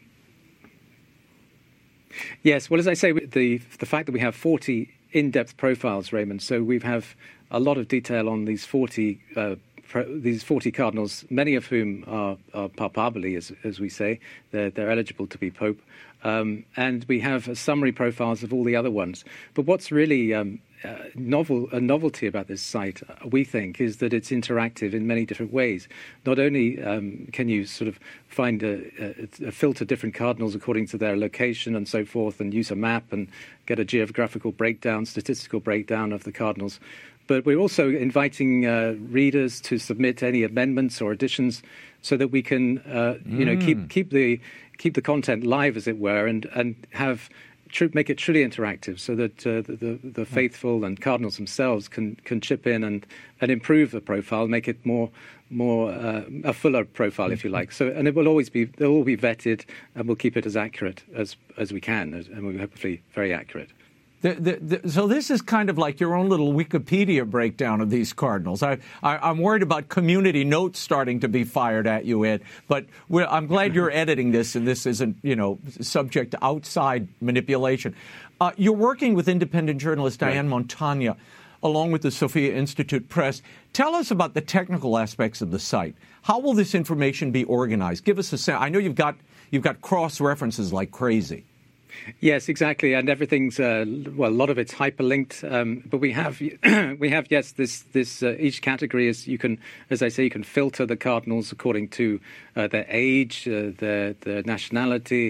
Yes, well, as I say, the the fact that we have forty in-depth profiles, Raymond, so we have a lot of detail on these forty uh, these forty cardinals, many of whom are, are papabili, as, as we say. They're, they're eligible to be pope. Um, and we have a summary profiles of all the other ones. But what's really um, uh, novel, a novelty about this site, uh, we think, is that it's interactive in many different ways. Not only um, can you sort of find a, a, a filter different cardinals according to their location and so forth, and use a map and get a geographical breakdown, statistical breakdown of the cardinals, but we're also inviting uh, readers to submit any amendments or additions so that we can, uh, mm. you know, keep keep the keep the content live, as it were, and and have tr- make it truly interactive, so that uh, the, the the faithful and cardinals themselves can can chip in and and improve the profile, make it more more uh, a fuller profile, if you like. So, and it will always be they'll all be vetted, and we'll keep it as accurate as as we can, and we're hopefully very accurate. The, the, the, so this is kind of like your own little Wikipedia breakdown of these cardinals. I, I, I'm worried about community notes starting to be fired at you, Ed. But we're, I'm glad you're editing this, and this isn't, you know, subject to outside manipulation. Uh, you're working with independent journalist Diane right. Montagna, along with the Sophia Institute Press. Tell us about the technical aspects of the site. How will this information be organized? Give us a sense. I know you've got you've got cross references like crazy. Yes, exactly, and everything's uh, well. A lot of it's hyperlinked, um, but we have we have yes. This this uh, each category is you can, as I say, you can filter the cardinals according to uh, their age, uh, their their nationality,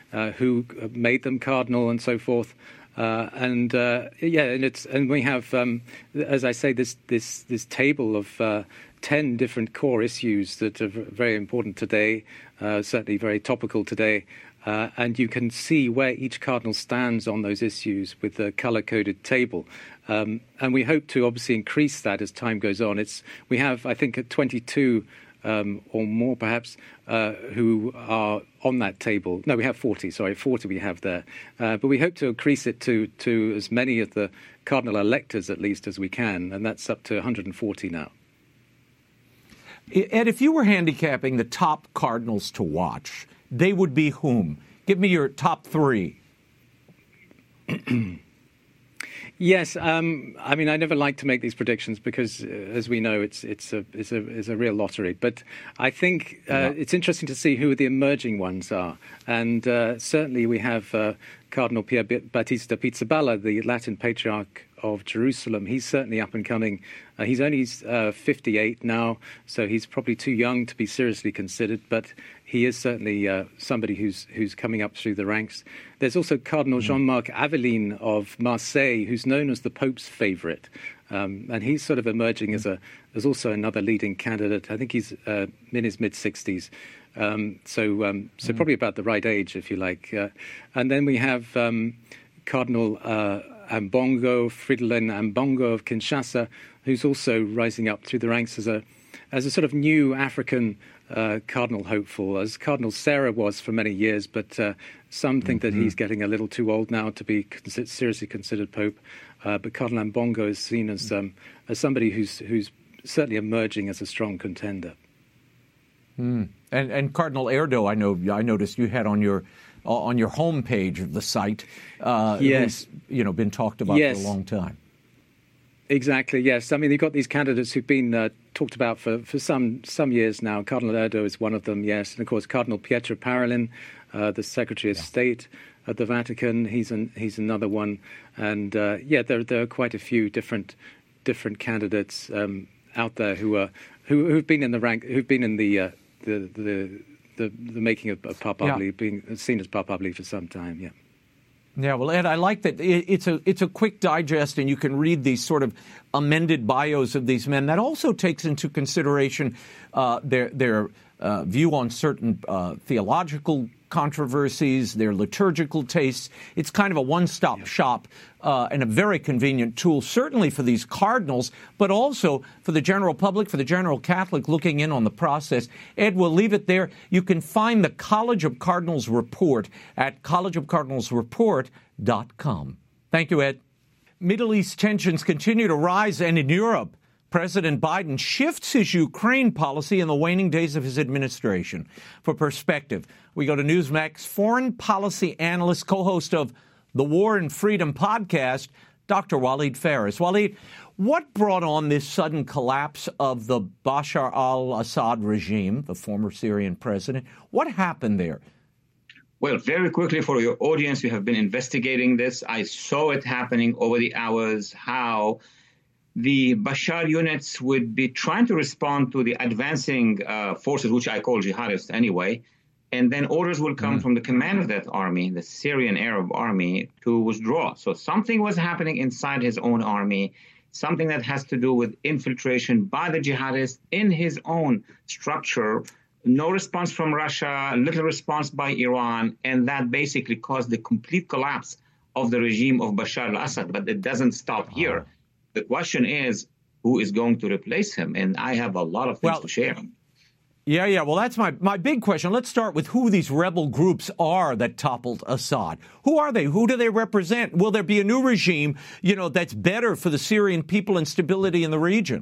uh, who made them cardinal, and so forth. Uh, and uh, yeah, and it's and we have, um, as I say, this this this table of uh, ten different core issues that are very important today, uh, certainly very topical today. Uh, and you can see where each cardinal stands on those issues with the color-coded table. Um, and we hope to obviously increase that as time goes on. It's we have, I think, twenty-two um, or more perhaps uh, who are on that table. No, we have forty. Sorry, forty we have there. Uh, but we hope to increase it to to as many of the cardinal electors at least as we can, and that's up to one hundred forty now. Ed, if you were handicapping the top cardinals to watch, they would be whom? Give me your top three. Yes, um, I mean, I never like to make these predictions because, uh, as we know, it's it's a it's a it's a real lottery. But I think uh, yeah. it's interesting to see who the emerging ones are, and uh, certainly we have uh, Cardinal Pier Battista Pizzaballa, the Latin Patriarch of Jerusalem. He's certainly up and coming. Uh, he's only uh, fifty-eight now, so he's probably too young to be seriously considered, but he is certainly uh, somebody who's who's coming up through the ranks. There's also Cardinal Jean-Marc Aveline of Marseille, who's known as the Pope's favourite, um, and he's sort of emerging as a as also another leading candidate. I think he's uh, in his mid-sixties, um, so um, so mm. probably about the right age, if you like. Uh, and then we have um, Cardinal uh, Ambongo, Fridolin Ambongo of Kinshasa, who's also rising up through the ranks as a as a sort of new African uh, cardinal hopeful, as Cardinal Sarah was for many years, but uh, some think mm-hmm. that he's getting a little too old now to be con- seriously considered Pope. Uh, but Cardinal Ambongo is seen as um, as somebody who's who's certainly emerging as a strong contender. Mm. And, and Cardinal Erdo, I know I noticed you had on your on your homepage of the site. Uh, yes, you know, been talked about yes. for a long time. Exactly, yes. I mean, you've got these candidates who've been uh, talked about for, for some some years now. Cardinal Erdo is one of them, yes. And, of course, Cardinal Pietro Parolin, uh, the Secretary of yeah. State at the Vatican, he's an, he's another one. And, uh, yeah, there, there are quite a few different different candidates um, out there who are who, who've been in the rank, who've been in the uh, the, the the the making of, of Papabli, yeah. being seen as Papabli for some time, yeah. Yeah, well, Ed, I like that it's a it's a quick digest, and you can read these sort of amended bios of these men. That also takes into consideration uh, their their uh, view on certain uh, theological controversies, their liturgical tastes. It's kind of a one-stop yeah. shop uh, and a very convenient tool, certainly for these cardinals, but also for the general public, for the general Catholic looking in on the process. Ed, we'll leave it there. You can find the College of Cardinals report at college of cardinals report dot com. Thank you, Ed. Middle East tensions continue to rise, and in Europe, President Biden shifts his Ukraine policy in the waning days of his administration. For perspective, we go to Newsmax foreign policy analyst, co-host of the War and Freedom podcast, Doctor Walid Phares. Walid, what brought on this sudden collapse of the Bashar al-Assad regime, the former Syrian president? What happened there? Well, very quickly for your audience, we have been investigating this. I saw it happening over the hours, how the Bashar units would be trying to respond to the advancing uh, forces, which I call jihadists anyway, and then orders will come mm. from the command of that army, the Syrian Arab army, to withdraw. So something was happening inside his own army, something that has to do with infiltration by the jihadists in his own structure. No response from Russia, little response by Iran, and that basically caused the complete collapse of the regime of Bashar al-Assad. But it doesn't stop here. The question is, who is going to replace him? And I have a lot of things well, to share. Yeah, yeah. Well, that's my, my big question. Let's start with who these rebel groups are that toppled Assad. Who are they? Who do they represent? Will there be a new regime, you know, that's better for the Syrian people and stability in the region?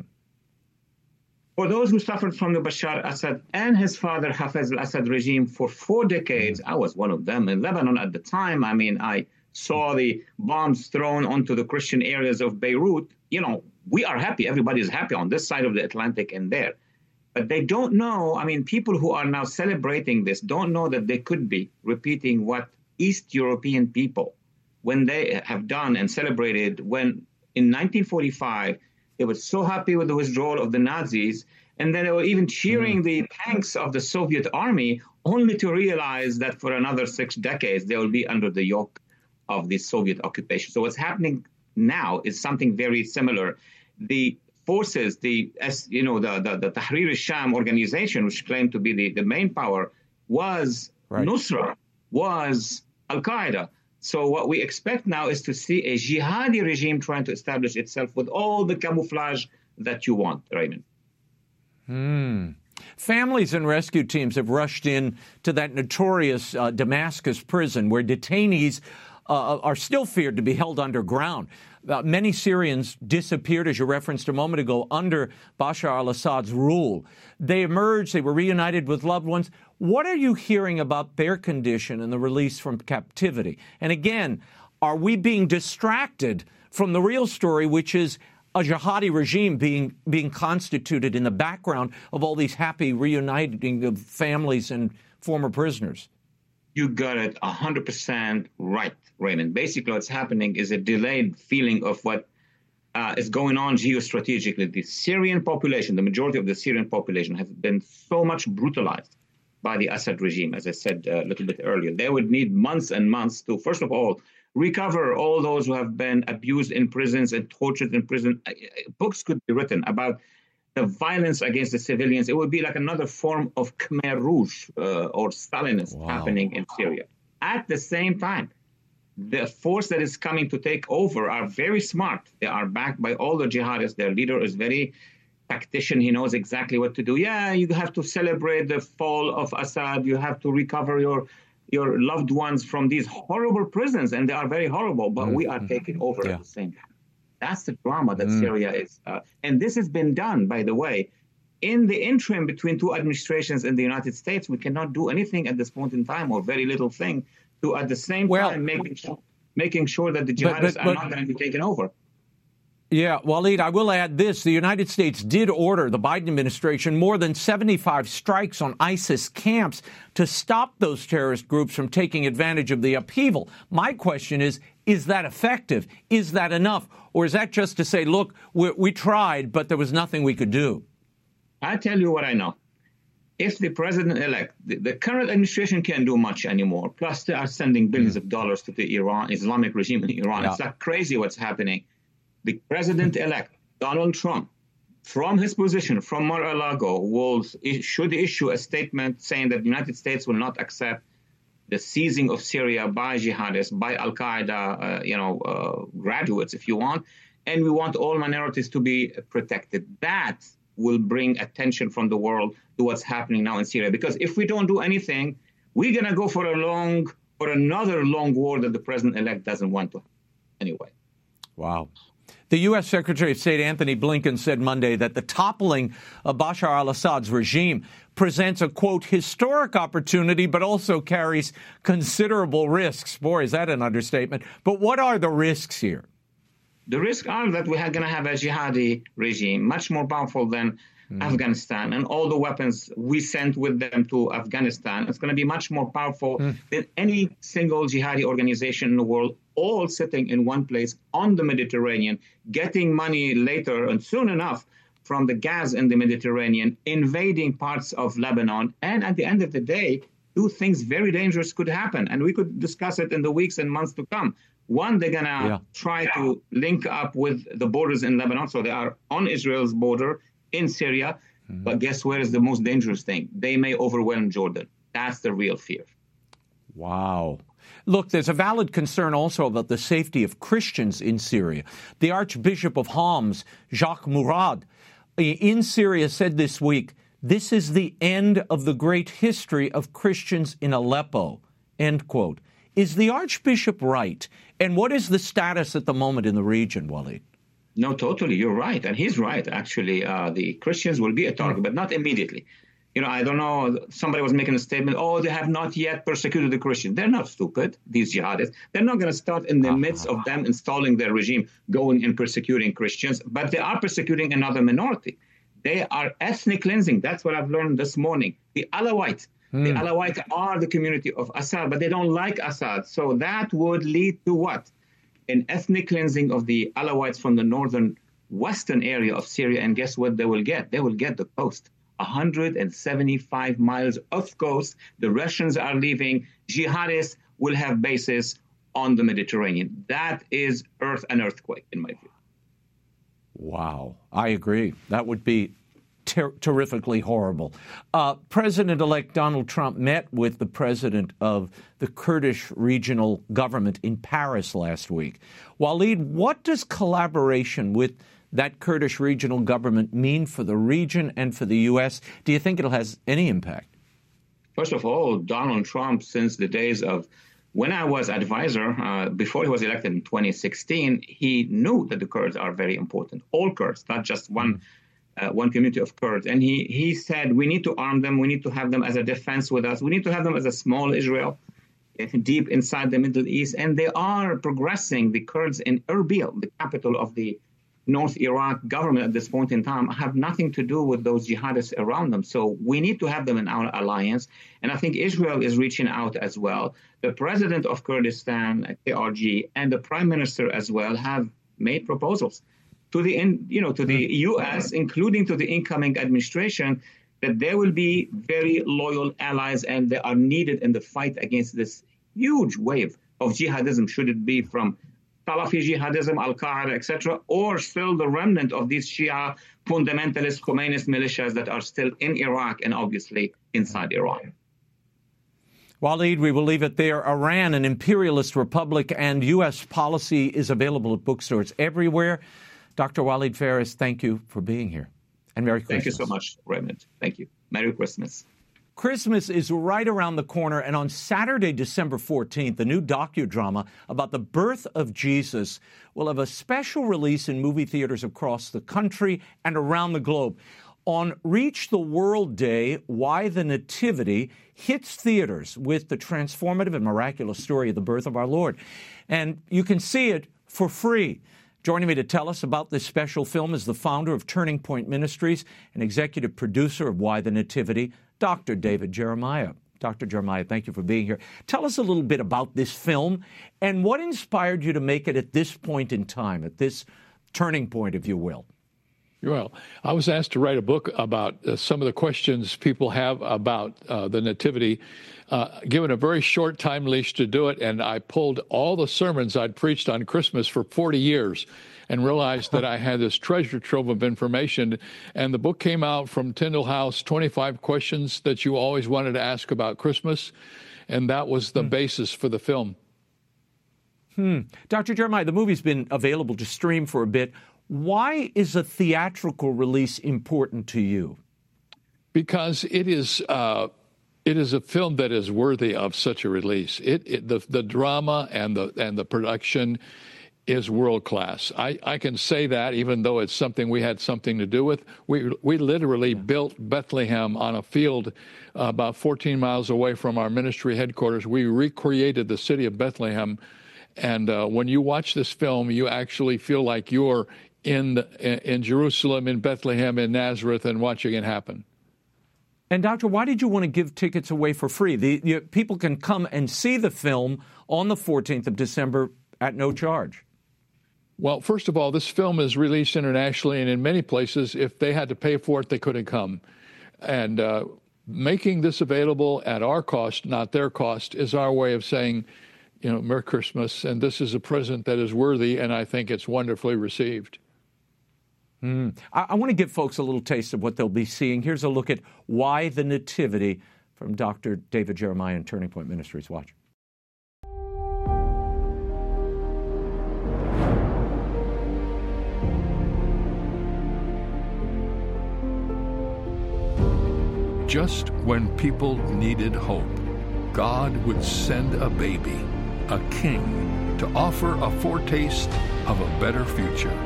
For those who suffered from the Bashar al-Assad and his father Hafez al-Assad regime for four decades, I was one of them in Lebanon at the time. I mean, I saw the bombs thrown onto the Christian areas of Beirut. You know, we are happy. Everybody is happy on this side of the Atlantic and there. But they don't know, I mean, people who are now celebrating this don't know that they could be repeating what East European people, when they have done and celebrated, when in nineteen forty-five, they were so happy with the withdrawal of the Nazis, and then they were even cheering mm. the tanks of the Soviet army, only to realize that for another six decades, they will be under the yoke of the Soviet occupation. So what's happening now is something very similar. The forces, the you know the the, the Tahrir al-Sham organization, which claimed to be the, the main power, was right. Nusra, was Al-Qaeda. So what we expect now is to see a jihadi regime trying to establish itself with all the camouflage that you want, Raymond. Hmm. Families and rescue teams have rushed in to that notorious uh, Damascus prison where detainees uh, are still feared to be held underground. Uh, many Syrians disappeared, as you referenced a moment ago, under Bashar al-Assad's rule. They emerged, they were reunited with loved ones. What are you hearing about their condition and the release from captivity? And again, are we being distracted from the real story, which is a jihadi regime being being constituted in the background of all these happy reuniting of families and former prisoners? You got it one hundred percent right, Raymond. Basically, what's happening is a delayed feeling of what uh, is going on geostrategically. The Syrian population, the majority of the Syrian population, has been so much brutalized by the Assad regime, as I said uh, a little bit earlier. They would need months and months to, first of all, recover all those who have been abused in prisons and tortured in prison. Books could be written about the violence against the civilians. It would be like another form of Khmer Rouge uh, or Stalinism wow. happening in Syria. At the same time, the force that is coming to take over are very smart. They are backed by all the jihadists. Their leader is very tactician. He knows exactly what to do. Yeah, you have to celebrate the fall of Assad. You have to recover your your loved ones from these horrible prisons, and they are very horrible, but mm-hmm. we are taking over yeah. at the same time. That's the drama that mm. Syria is. Uh, and this has been done, by the way, in the interim between two administrations in the United States. We cannot do anything at this point in time, or very little thing, to at the same well, time making sure, making sure that the jihadists but, but, but, are not going to be taken over. Yeah, Walid, I will add this. The United States did order the Biden administration more than seventy-five strikes on ISIS camps to stop those terrorist groups from taking advantage of the upheaval. My question is, is that effective? Is that enough? Or is that just to say, look, we, we tried, but there was nothing we could do? I tell you what I know. If the president-elect, the, the current administration can't do much anymore, plus they are sending billions mm. of dollars to the Iran, Islamic regime in Iran. Yeah. It's like crazy what's happening. The president-elect, Donald Trump, from his position, from Mar-a-Lago, will should issue a statement saying that the United States will not accept the seizing of Syria by jihadists, by Al-Qaeda, uh, you know, uh, graduates, if you want, and we want all minorities to be protected. That will bring attention from the world to what's happening now in Syria. Because if we don't do anything, we're going to go for a long, for another long war that the president-elect doesn't want to have anyway. Wow. The U S. Secretary of State Anthony Blinken said Monday that the toppling of Bashar al-Assad's regime presents a, quote, historic opportunity, but also carries considerable risks. Boy, is that an understatement. But what are the risks here? The risks are that we're going to have a jihadi regime, much more powerful than mm. Afghanistan, and all the weapons we sent with them to Afghanistan. It's going to be much more powerful mm. than any single jihadi organization in the world, all sitting in one place on the Mediterranean, getting money later and soon enough from the gas in the Mediterranean, invading parts of Lebanon. And at the end of the day, two things very dangerous could happen. And we could discuss it in the weeks and months to come. One, they're going to yeah. try to link up with the borders in Lebanon. So they are on Israel's border in Syria. Mm-hmm. But guess where is the most dangerous thing? They may overwhelm Jordan. That's the real fear. Wow. Look, there's a valid concern also about the safety of Christians in Syria. The Archbishop of Homs, Jacques Murad, in Syria said this week, this is the end of the great history of Christians in Aleppo, end quote. Is the Archbishop right? And what is the status at the moment in the region, Walid? No, totally. You're right. And he's right, actually. Uh, the Christians will be a target, but not immediately. You know, I don't know, somebody was making a statement, oh, they have not yet persecuted the Christians. They're not stupid, these jihadists. They're not going to start in the midst of them installing their regime, going and persecuting Christians, but they are persecuting another minority. They are ethnic cleansing. That's what I've learned this morning. The Alawites, hmm. the Alawites are the community of Assad, but they don't like Assad. So that would lead to what? An ethnic cleansing of the Alawites from the northern western area of Syria. And guess what they will get? They will get the coast one hundred seventy-five miles off coast. The Russians are leaving. Jihadists will have bases on the Mediterranean. That is earth an earthquake, in my view. Wow. I agree. That would be ter- terrifically horrible. Uh, President-elect Donald Trump met with the president of the Kurdish regional government in Paris last week. Waleed, what does collaboration with that Kurdish regional government mean for the region and for the U S? Do you think it'll have any impact? First of all, Donald Trump, since the days of when I was advisor, uh, before he was elected in twenty sixteen, he knew that the Kurds are very important, all Kurds, not just one uh, one community of Kurds. And he, he said, we need to arm them. We need to have them as a defense with us. We need to have them as a small Israel deep inside the Middle East. And they are progressing. The Kurds in Erbil, the capital of the North Iraq government at this point in time, have nothing to do with those jihadists around them. So we need to have them in our alliance. And I think Israel is reaching out as well. The president of Kurdistan, K R G, and the prime minister as well have made proposals to the, in, you know, to the U S, including to the incoming administration, that there will be very loyal allies and they are needed in the fight against this huge wave of jihadism, should it be from Salafi jihadism, Al-Qaeda, et cetera, or still the remnant of these Shia fundamentalist Khomeinist militias that are still in Iraq and obviously inside Iran. Waleed, we will leave it there. Iran, an imperialist republic, and U S policy is available at bookstores everywhere. Doctor Waleed Phares, thank you for being here. And Merry Christmas. Thank you so much, Raymond. Thank you. Merry Christmas. Christmas is right around the corner, and on Saturday, December fourteenth, the new docudrama about the birth of Jesus will have a special release in movie theaters across the country and around the globe. On Reach the World Day, Why the Nativity hits theaters with the transformative and miraculous story of the birth of our Lord. And you can see it for free. Joining me to tell us about this special film is the founder of Turning Point Ministries and executive producer of Why the Nativity, Doctor David Jeremiah. Doctor Jeremiah, thank you for being here. Tell us a little bit about this film and what inspired you to make it at this point in time, at this turning point, if you will. Well, I was asked to write a book about uh, some of the questions people have about uh, the Nativity, uh, given a very short time leash to do it, and I pulled all the sermons I'd preached on Christmas for forty years and realized that I had this treasure trove of information. And the book came out from Tyndall House, twenty-five questions that you always wanted to ask about Christmas, and that was the hmm. basis for the film. Hmm. Doctor Jeremiah, the movie's been available to stream for a bit. Why is a theatrical release important to you? Because it is uh, it is a film that is worthy of such a release. It, it the the drama and the and the production is world class. I, I can say that even though it's something we had something to do with. We we literally yeah. built Bethlehem on a field uh, about fourteen miles away from our ministry headquarters. We recreated the city of Bethlehem, and uh, when you watch this film, you actually feel like you're in the, in Jerusalem, in Bethlehem, in Nazareth, and watching it happen. And Doctor, why did you want to give tickets away for free? The, the people can come and see the film on the fourteenth of December at no charge. Well, first of all, this film is released internationally, and in many places, if they had to pay for it, they couldn't come. And uh, making this available at our cost, not their cost, is our way of saying, you know, Merry Christmas, and this is a present that is worthy, and I think it's wonderfully received. Mm. I, I want to give folks a little taste of what they'll be seeing. Here's a look at Why the Nativity from Doctor David Jeremiah and Turning Point Ministries. Watch. Just when people needed hope, God would send a baby, a king, to offer a foretaste of a better future.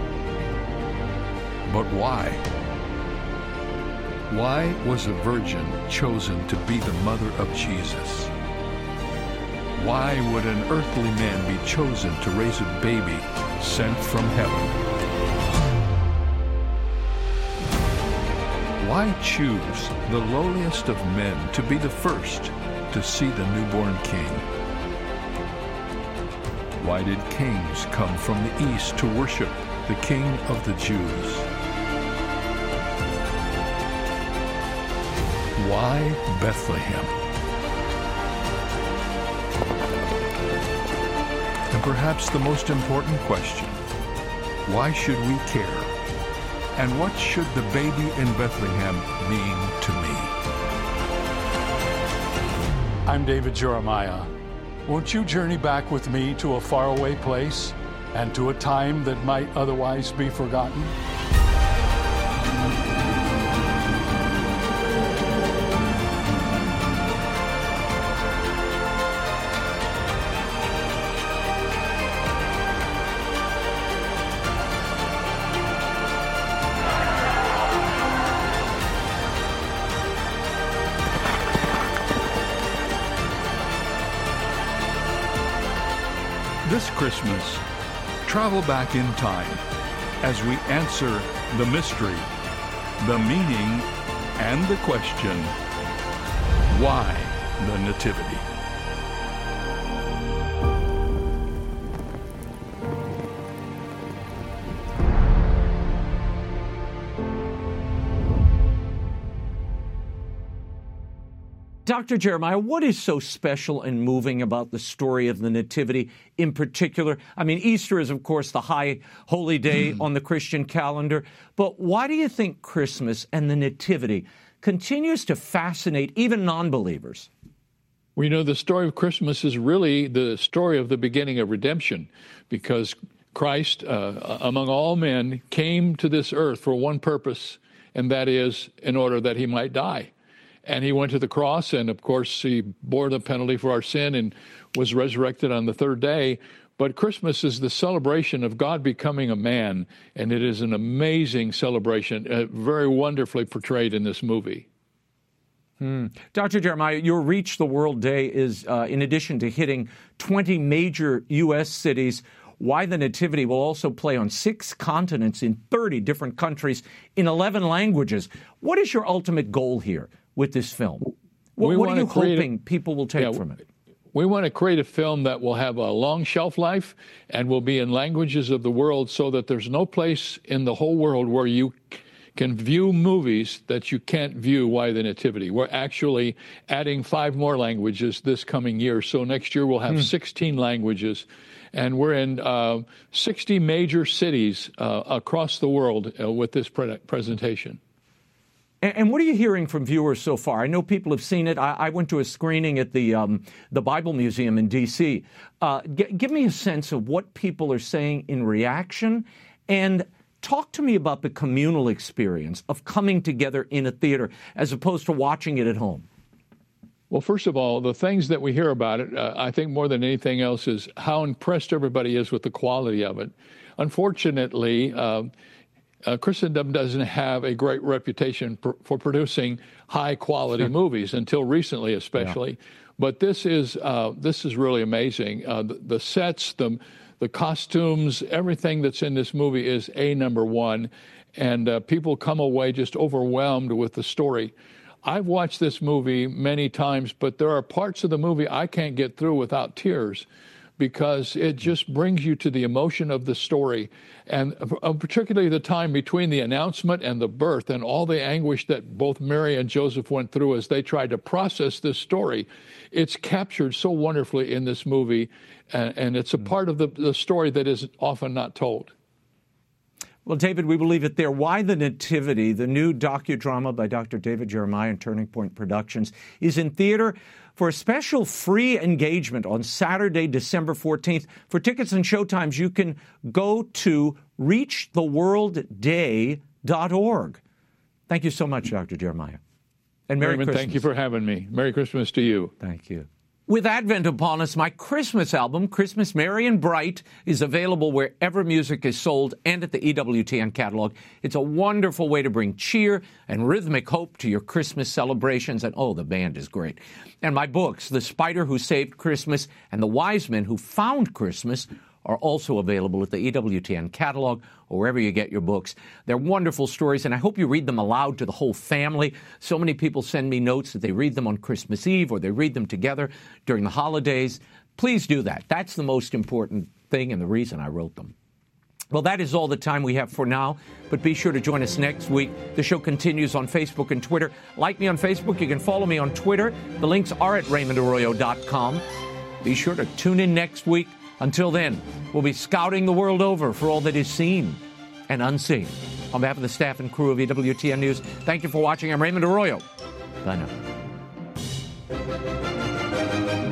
But why? Why was a virgin chosen to be the mother of Jesus? Why would an earthly man be chosen to raise a baby sent from heaven? Why choose the lowliest of men to be the first to see the newborn king? Why did kings come from the east to worship the King of the Jews? Why Bethlehem? And perhaps the most important question, why should we care? And what should the baby in Bethlehem mean to me? I'm David Jeremiah. Won't you journey back with me to a faraway place and to a time that might otherwise be forgotten? This Christmas, travel back in time as we answer the mystery, the meaning, and the question, why the Nativity? Doctor Jeremiah, what is so special and moving about the story of the Nativity in particular? I mean, Easter is, of course, the high holy day on the Christian calendar. But why do you think Christmas and the Nativity continues to fascinate even non-believers? Well, you know, the story of Christmas is really the story of the beginning of redemption, because Christ, uh, among all men, came to this earth for one purpose, and that is in order that he might die. And he went to the cross, and of course, he bore the penalty for our sin and was resurrected on the third day. But Christmas is the celebration of God becoming a man, and it is an amazing celebration, uh, very wonderfully portrayed in this movie. Hmm. Doctor Jeremiah, your Reach the World Day is, uh, in addition to hitting twenty major U S cities, Why the Nativity will also play on six continents in thirty different countries in eleven languages. What is your ultimate goal here with this film? What, what are you hoping a, people will take yeah, from it? We want to create a film that will have a long shelf life and will be in languages of the world, so that there's no place in the whole world where you can view movies that you can't view Why the Nativity. We're actually adding five more languages this coming year. So next year we'll have hmm. sixteen languages. And we're in uh, sixty major cities uh, across the world uh, with this pre- presentation. And what are you hearing from viewers so far? I know people have seen it. I, I went to a screening at the um, the Bible Museum in D C Uh, g- give me a sense of what people are saying in reaction, and talk to me about the communal experience of coming together in a theater as opposed to watching it at home. Well, first of all, the things that we hear about it, uh, I think more than anything else, is how impressed everybody is with the quality of it. Unfortunately, uh, Uh, Christendom doesn't have a great reputation pr- for producing high-quality movies until recently, especially. Yeah. But this is uh, this is really amazing. Uh, the, the sets, the the costumes, everything that's in this movie is a number one, and uh, people come away just overwhelmed with the story. I've watched this movie many times, but there are parts of the movie I can't get through without tears, because it just brings you to the emotion of the story, and particularly the time between the announcement and the birth and all the anguish that both Mary and Joseph went through as they tried to process this story. It's captured so wonderfully in this movie, and, and it's a part of the, the story that is often not told. Well, David, we will leave it there. Why the Nativity, the new docudrama by Doctor David Jeremiah and Turning Point Productions, is in theater for a special free engagement on Saturday, December fourteenth. For tickets and showtimes, you can go to reach the world day dot org. Thank you so much, Doctor Jeremiah. And Merry Raymond, Christmas. Thank you for having me. Merry Christmas to you. Thank you. With Advent upon us, my Christmas album, Christmas Merry and Bright, is available wherever music is sold and at the E W T N catalog. It's a wonderful way to bring cheer and rhythmic hope to your Christmas celebrations. And, oh, the band is great. And my books, The Spider Who Saved Christmas and The Wise Men Who Found Christmas, are also available at the E W T N catalog or wherever you get your books. They're wonderful stories, and I hope you read them aloud to the whole family. So many people send me notes that they read them on Christmas Eve or they read them together during the holidays. Please do that. That's the most important thing and the reason I wrote them. Well, that is all the time we have for now, but be sure to join us next week. The show continues on Facebook and Twitter. Like me on Facebook. You can follow me on Twitter. The links are at raymond arroyo dot com. Be sure to tune in next week. Until then, we'll be scouting the world over for all that is seen and unseen. On behalf of the staff and crew of E W T N News, thank you for watching. I'm Raymond Arroyo. Bye now.